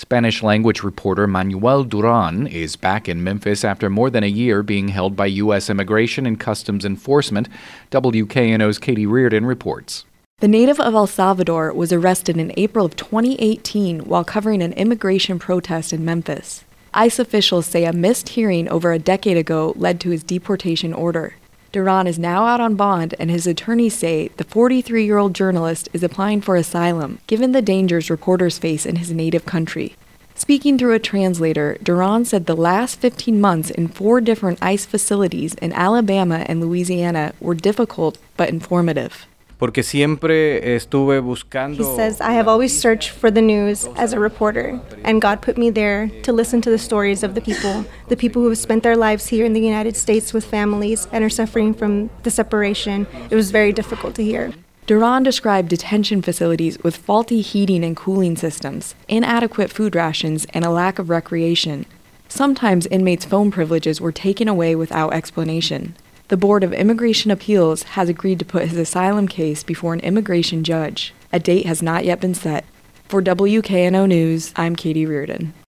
Spanish-language reporter Manuel Duran is back in Memphis after more than a year being held by U.S. Immigration and Customs Enforcement. WKNO's Katie Reardon reports. The native of El Salvador was arrested in April of 2018 while covering an immigration protest in Memphis. ICE officials say a missed hearing over a decade ago led to his deportation order. Duran is now out on bond, and his attorneys say the 43-year-old journalist is applying for asylum, given the dangers reporters face in his native country. Speaking through a translator, Duran said the last 15 months in 4 different ICE facilities in Alabama and Louisiana were difficult but informative. Porque siempre estuve buscando. He says, I have always searched for the news as a reporter, and God put me there to listen to the stories of the people who have spent their lives here in the United States with families and are suffering from the separation. It was very difficult to hear. Duran described detention facilities with faulty heating and cooling systems, inadequate food rations, and a lack of recreation. Sometimes inmates' phone privileges were taken away without explanation. The Board of Immigration Appeals has agreed to put his asylum case before an immigration judge. A date has not yet been set. For WKNO News, I'm Katie Reardon.